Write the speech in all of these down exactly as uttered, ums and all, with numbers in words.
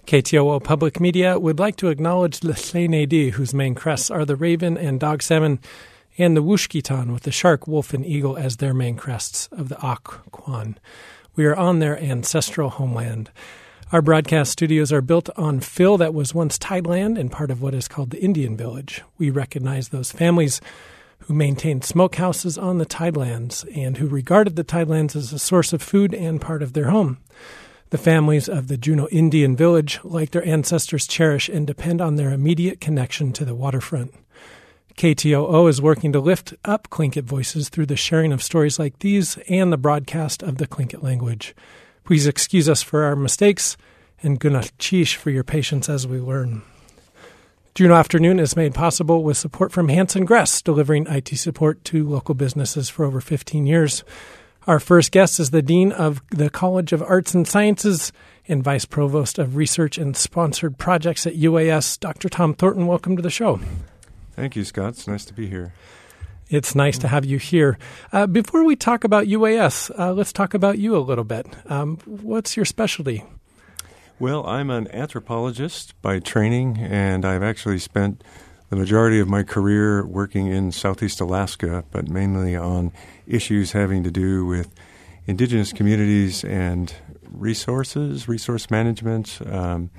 K T O O Public Media would like to acknowledge the Lleinedi, whose main crests are the raven and dog salmon, and the Wushkitan, with the shark, wolf, and eagle as their main crests of the Occoquan. We are on their ancestral homeland. Our broadcast studios are built on fill that was once tideland and part of what is called the Indian Village. We recognize those families who maintained smokehouses on the tidelands and who regarded the tidelands as a source of food and part of their home. The families of the Juneau Indian Village, like their ancestors, cherish and depend on their immediate connection to the waterfront. K T O O is working to lift up Tlingit voices through the sharing of stories like these and the broadcast of the Tlingit language. Please excuse us for our mistakes and gunachish for your patience as we learn. Juneau Afternoon is made possible with support from Hanson Gress, delivering I T support to local businesses for over fifteen years. Our first guest is the Dean of the College of Arts and Sciences and Vice Provost of Research and Sponsored Projects at U A S, Doctor Tom Thornton. Welcome to the show. Thank you, Scott. It's nice to be here. It's nice to have you here. Uh, before we talk about U A S, uh, let's talk about you a little bit. Um, what's your specialty? Well, I'm an anthropologist by training, and I've actually spent the majority of my career working in Southeast Alaska, but mainly on issues having to do with indigenous communities and resources, resource management, um,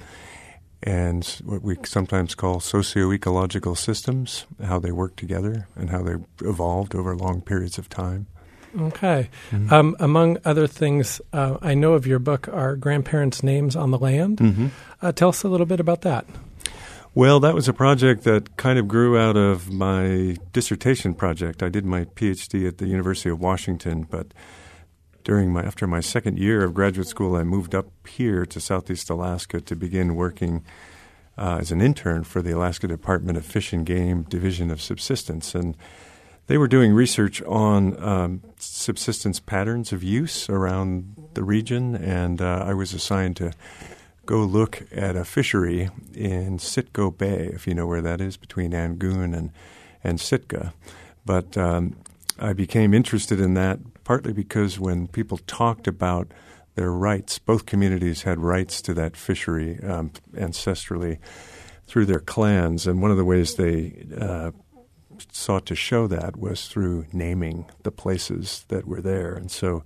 and what we sometimes call socio-ecological systems, how they work together and how they evolved over long periods of time. Okay. Mm-hmm. Um, among other things, uh, I know of your book are Grandparents' Names on the Land. Mm-hmm. Uh, tell us a little bit about that. Well, that was a project that kind of grew out of my dissertation project. I did my PhD at the University of Washington, but during my after my second year of graduate school, I moved up here to Southeast Alaska to begin working uh, as an intern for the Alaska Department of Fish and Game Division of Subsistence. And they were doing research on um, subsistence patterns of use around the region, and uh, I was assigned to go look at a fishery in Sitco Bay, if you know where that is, between Angoon and, and Sitka. But um, I became interested in that partly because when people talked about their rights, both communities had rights to that fishery um, ancestrally through their clans, and one of the ways they uh, sought to show that was through naming the places that were there. And so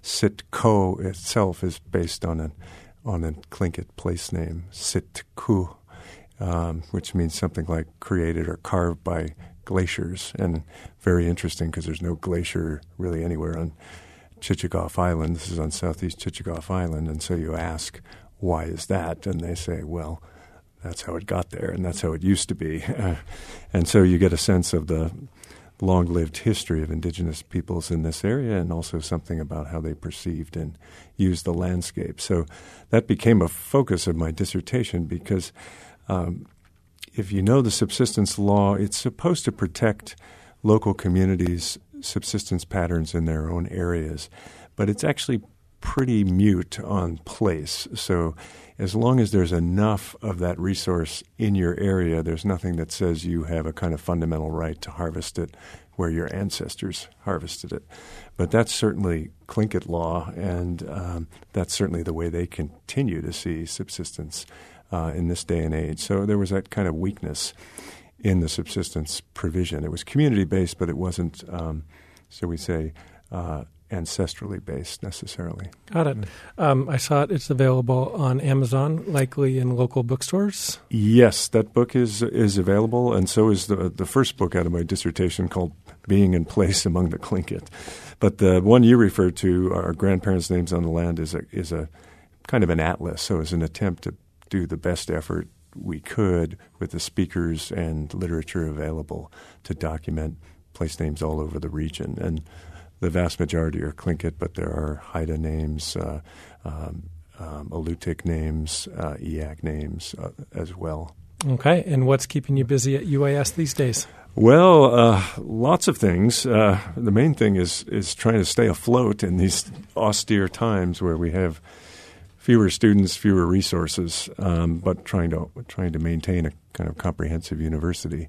Sitco itself is based on an on a Tlingit place name, Sitku, um, which means something like created or carved by glaciers. And very interesting because there's no glacier really anywhere on Chichagof Island. This is on southeast Chichagof Island. And so you ask, why is that? And they say, well, that's how it got there, and that's how it used to be. Uh, and so you get a sense of the long-lived history of indigenous peoples in this area and also something about how they perceived and used the landscape. So that became a focus of my dissertation because um, if you know the subsistence law, it's supposed to protect local communities' subsistence patterns in their own areas, but it's actually pretty mute on place. So as long as there's enough of that resource in your area, there's nothing that says you have a kind of fundamental right to harvest it where your ancestors harvested it. But that's certainly Tlingit law, and um, that's certainly the way they continue to see subsistence uh, in this day and age. So there was that kind of weakness in the subsistence provision. It was community-based, but it wasn't, um, shall we say, uh, ancestrally based necessarily. Got it. Um, I saw it. It's available on Amazon, likely in local bookstores. Yes, that book is is available, and so is the the first book out of my dissertation called Being in Place Among the Tlingit. But the one you referred to, Our Grandparents' Names on the Land, is a is a kind of an atlas. So it's an attempt to do the best effort we could with the speakers and literature available to document place names all over the region. And the vast majority are Tlingit, but there are Haida names, uh, um, um, Alutiiq names, uh, Eyak names uh, as well. Okay. And what's keeping you busy at U A S these days? Well, uh, lots of things. Uh, the main thing is is trying to stay afloat in these austere times where we have fewer students, fewer resources, um, but trying to trying to maintain a kind of comprehensive university.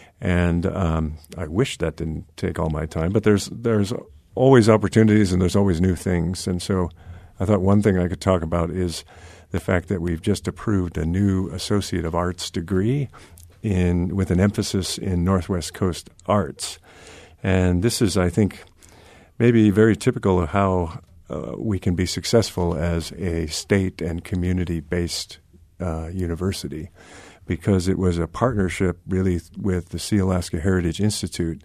And um, I wish that didn't take all my time, but there's there's always opportunities and there's always new things. And so I thought one thing I could talk about is the fact that we've just approved a new Associate of Arts degree in with an emphasis in Northwest Coast arts. And this is, I think, maybe very typical of how uh, we can be successful as a state and community-based uh, university, because it was a partnership really with the Sealaska Heritage Institute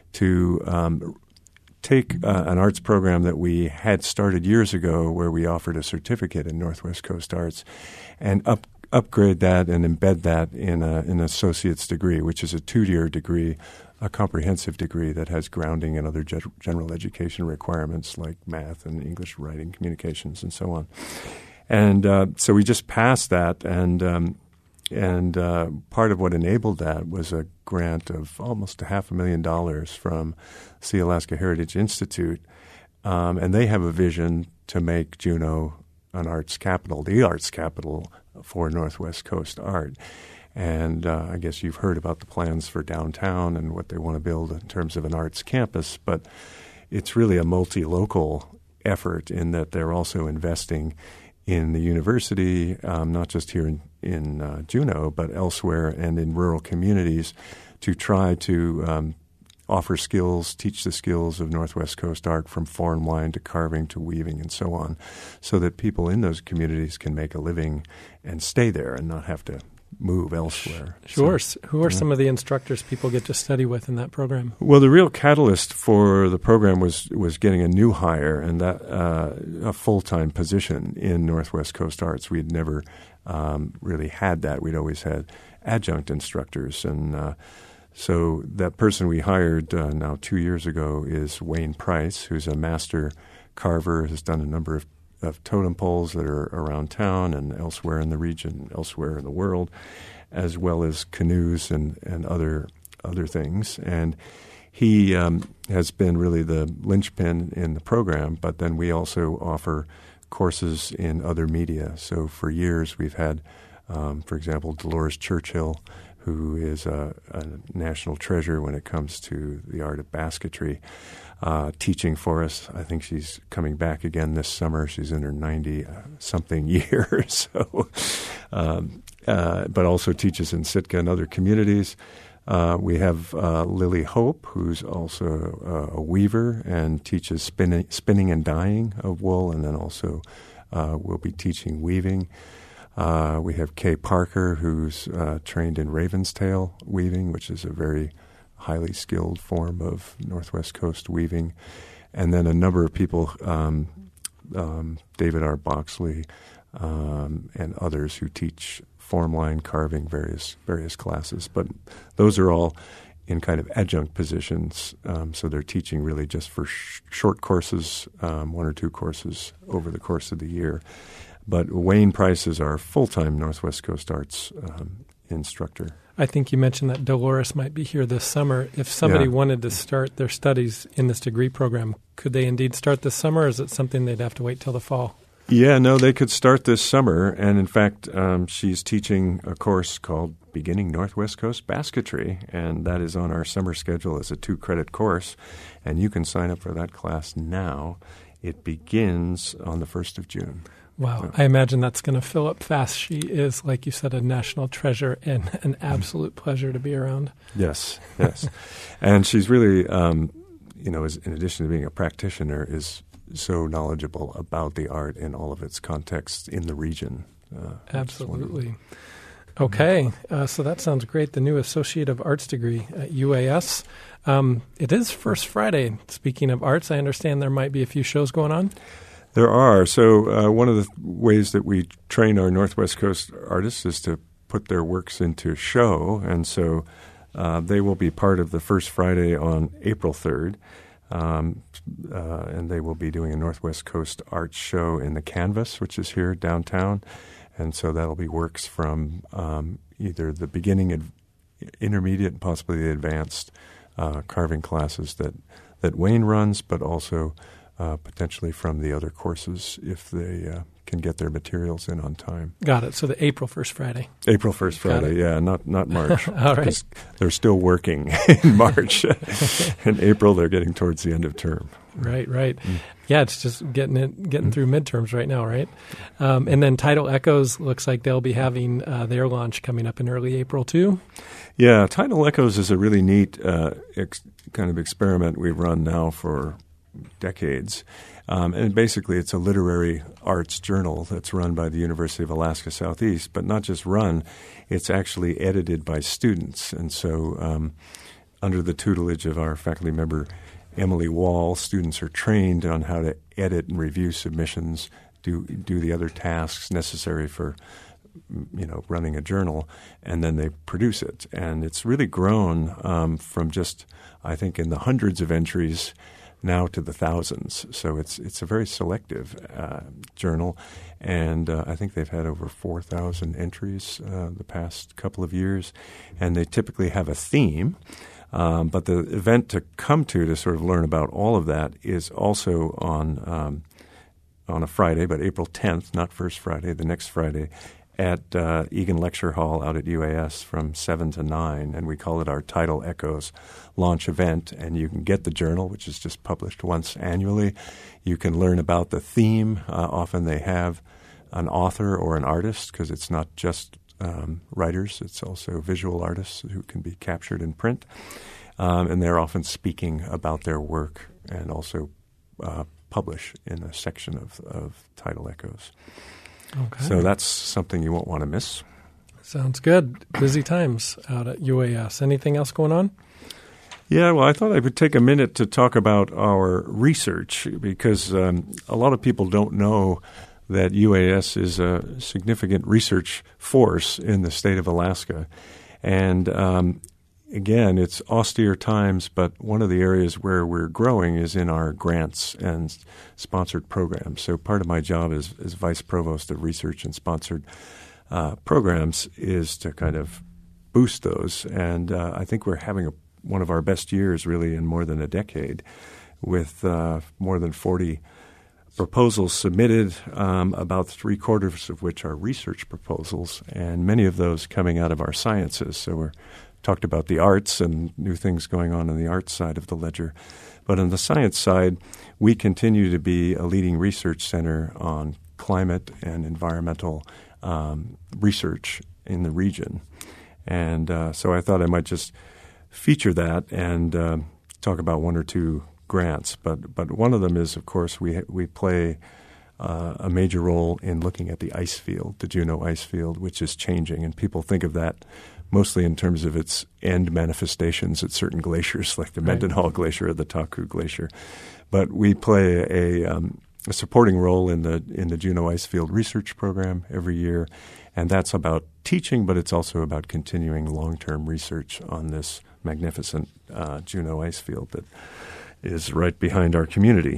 to um, take uh, an arts program that we had started years ago where we offered a certificate in Northwest Coast Arts and up, upgrade that and embed that in a, an associate's degree, which is a two-year degree, a comprehensive degree that has grounding in other ge- general education requirements like math and English writing, communications, and so on. And uh, so we just passed that, and um, and uh, part of what enabled that was a grant of almost a half a million dollars from Sealaska Heritage Institute, um, and they have a vision to make Juneau an arts capital, the arts capital for Northwest Coast art. And uh, I guess you've heard about the plans for downtown and what they want to build in terms of an arts campus, but it's really a multi-local effort in that they're also investing in the university, um, not just here in, in uh, Juneau, but elsewhere and in rural communities to try to um, offer skills, teach the skills of Northwest Coast art from form line to carving to weaving and so on, so that people in those communities can make a living and stay there and not have to move elsewhere. Sure. So, Who are yeah. some of the instructors people get to study with in that program? Well, the real catalyst for the program was was getting a new hire and that uh, a full-time position in Northwest Coast Arts. We had never um, really had that. We'd always had adjunct instructors. And uh, so that person we hired uh, now two years ago is Wayne Price, who's a master carver, has done a number of of totem poles that are around town and elsewhere in the region, elsewhere in the world, as well as canoes and, and other other things. And he um, has been really the linchpin in the program, but then we also offer courses in other media. So for years we've had, um, for example, Dolores Churchill, who is a, a national treasure when it comes to the art of basketry, uh, teaching for us. I think she's coming back again this summer. She's in her ninety-something year, so, um, uh, but also teaches in Sitka and other communities. Uh, we have uh, Lily Hope, who's also uh, a weaver and teaches spinning, spinning and dyeing of wool, and then also uh, will be teaching weaving. Uh, we have Kay Parker, who's uh, trained in Raven's Tail weaving, which is a very highly skilled form of Northwest Coast weaving. And then a number of people, um, um, David R. Boxley um, and others who teach form line carving, various various classes. But those are all in kind of adjunct positions, um, so they're teaching really just for sh- short courses, um, one or two courses over the course of the year. But Wayne Price is our full-time Northwest Coast Arts um, instructor. I think you mentioned that Dolores might be here this summer. If somebody Yeah. wanted to start their studies in this degree program, could they indeed start this summer, or is it something they'd have to wait till the fall? Yeah, no, they could start this summer. And in fact, um, she's teaching a course called Beginning Northwest Coast Basketry, and that is on our summer schedule as a two-credit course. And you can sign up for that class now. It begins on the first of June. Wow. I imagine that's going to fill up fast. She is, like you said, a national treasure and an absolute pleasure to be around. Yes, yes. And she's really, um, you know, is, in addition to being a practitioner, is so knowledgeable about the art in all of its contexts in the region. Uh, Absolutely. Okay. Uh, so that sounds great. The new Associate of Arts degree at U A S. Um, it is First Friday. Speaking of arts, I understand there might be a few shows going on. There are. So uh, one of the ways that we train our Northwest Coast artists is to put their works into show. And so uh, they will be part of the First Friday on April third. Um, uh, and they will be doing a Northwest Coast Arts show in the Canvas, which is here downtown. And so that'll be works from um, either the beginning, ad- intermediate, and possibly the advanced uh, carving classes that, that Wayne runs, but also Uh, potentially from the other courses if they uh, can get their materials in on time. Got it. So the April first Friday. April first Friday, yeah, not not March. All right. They're still working in March. In April, they're getting towards the end of term. Right, right. Mm. Yeah, it's just getting it, getting through midterms right now, right? Um, and then Tidal Echoes looks like they'll be having uh, their launch coming up in early April too. Yeah, Tidal Echoes is a really neat uh, ex- kind of experiment we've run now for decades. Um, and basically it's a literary arts journal that's run by the University of Alaska Southeast, but not just run, it's actually edited by students. And so um, under the tutelage of our faculty member, Emily Wall, students are trained on how to edit and review submissions, do do the other tasks necessary for, you know, running a journal, and then they produce it. And it's really grown um, from just, I think, in the hundreds of entries now to the thousands. So it's it's a very selective uh, journal, and uh, I think they've had over four thousand entries uh, the past couple of years, and they typically have a theme. Um, but the event to come to to sort of learn about all of that is also on um, on a Friday, but April tenth, not first Friday, the next Friday, at uh, Egan Lecture Hall out at U A S from seven to nine, and we call it our Tidal Echoes launch event. And you can get the journal, which is just published once annually. You can learn about the theme. Uh, often they have an author or an artist, because it's not just um, writers. It's also visual artists who can be captured in print. Um, and they're often speaking about their work and also uh, publish in a section of, of Tidal Echoes. Okay. So that's something you won't want to miss. Sounds good. Busy times out at U A S. Anything else going on? Yeah, well, I thought I would take a minute to talk about our research, because um, a lot of people don't know that U A S is a significant research force in the state of Alaska. And um, again, it's austere times, but one of the areas where we're growing is in our grants and sponsored programs. So part of my job as, as Vice Provost of Research and Sponsored uh, Programs is to kind of boost those. And uh, I think we're having a, one of our best years really in more than a decade, with uh, more than forty proposals submitted, um, about three quarters of which are research proposals, and many of those coming out of our sciences. So we're talked about the arts and new things going on in the arts side of the ledger. But on the science side, we continue to be a leading research center on climate and environmental um, research in the region. And uh, so I thought I might just feature that and uh, talk about one or two grants. But but one of them is, of course, we we play uh, a major role in looking at the ice field, the Juneau ice field, which is changing. And people think of that mostly in terms of its end manifestations at certain glaciers, like the right. Mendenhall Glacier or the Taku Glacier. But we play a, um, a supporting role in the in the Juneau Ice Field Research Program every year, and that's about teaching, but it's also about continuing long-term research on this magnificent uh, Juneau ice field that is right behind our community.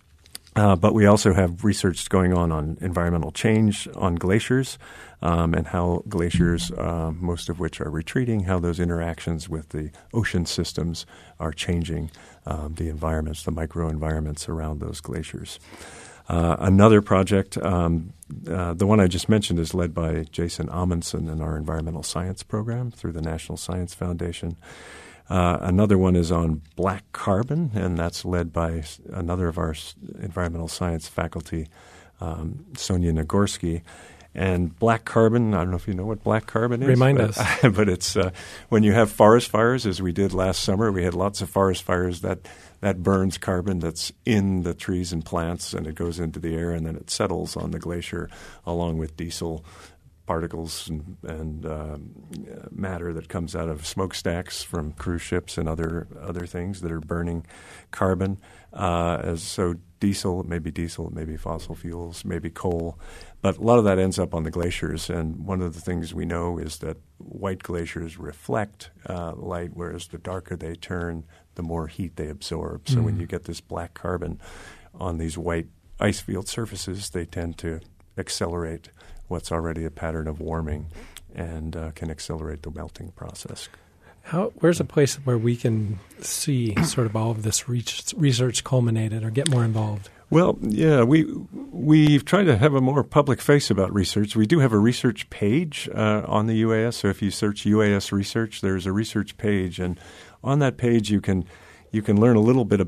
Uh, but we also have research going on on environmental change on glaciers um, and how glaciers, uh, most of which are retreating, how those interactions with the ocean systems are changing um, the environments, the microenvironments around those glaciers. Uh, another project, um, uh, the one I just mentioned, is led by Jason Amundsen in our environmental science program through the National Science Foundation. Uh, another one is on black carbon, and that's led by another of our environmental science faculty, um, Sonia Nagorsky. And black carbon, I don't know if you know what black carbon is. Remind but, us. But it's uh, when you have forest fires, as we did last summer, we had lots of forest fires that that burns carbon that's in the trees and plants, and it goes into the air, and then it settles on the glacier along with diesel particles and, and um, matter that comes out of smokestacks from cruise ships and other other things that are burning carbon. Uh, as so diesel, it may be diesel, it may be fossil fuels, maybe coal, but a lot of that ends up on the glaciers. And one of the things we know is that white glaciers reflect uh, light, whereas the darker they turn, the more heat they absorb. So mm. when you get this black carbon on these white ice field surfaces, they tend to accelerate what's already a pattern of warming and uh, can accelerate the melting process. How, where's a place where we can see sort of all of this research culminated or get more involved? Well, yeah, we, we've tried to have a more public face about research. We do have a research page uh, on the U A S. So if you search U A S Research, there's a research page. And on that page, you can you can learn a little bit about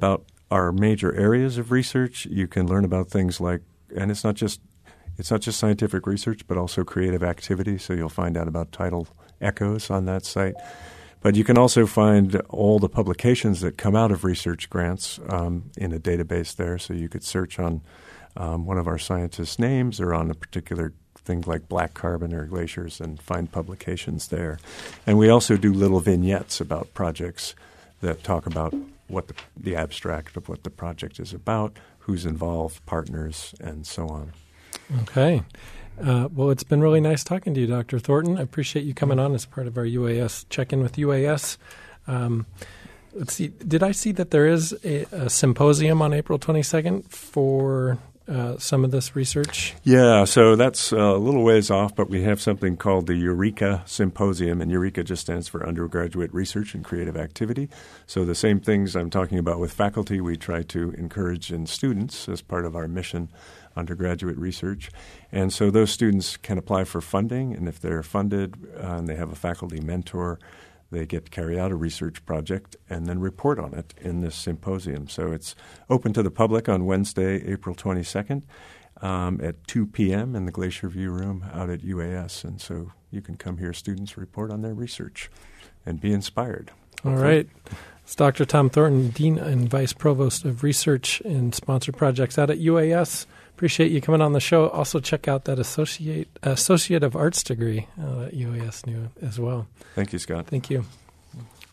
our major areas of research. You can learn about things like, and it's not just it's not just scientific research, but also creative activity. So you'll find out about tidal echoes on that site. But you can also find all the publications that come out of research grants um, in a database there. So you could search on um, one of our scientists' names or on a particular thing like black carbon or glaciers and find publications there. And we also do little vignettes about projects that talk about what the, the abstract of what the project is about, who's involved, partners, and so on. Okay. Uh, well, it's been really nice talking to you, Doctor Thornton. I appreciate you coming on as part of our U A S check-in with U A S. Um, let's see. Did I see that there is a, a symposium on April twenty-second for uh, some of this research? Yeah, so that's a little ways off, but we have something called the Eureka Symposium, and Eureka just stands for Undergraduate Research and Creative Activity. So the same things I'm talking about with faculty, we try to encourage in students as part of our mission, undergraduate research. And so those students can apply for funding, and if they're funded uh, and they have a faculty mentor, they get to carry out a research project and then report on it in this symposium. So it's open to the public on Wednesday, April twenty-second um, at two p.m. in the Glacier View Room out at U A S. And so you can come hear students report on their research and be inspired. All right. It's Doctor Tom Thornton, Dean and Vice Provost of Research and Sponsored Projects out at U A S. Appreciate you coming on the show. Also check out that Associate Associate of Arts degree uh, at U A S New as well. Thank you, Scott. Thank you.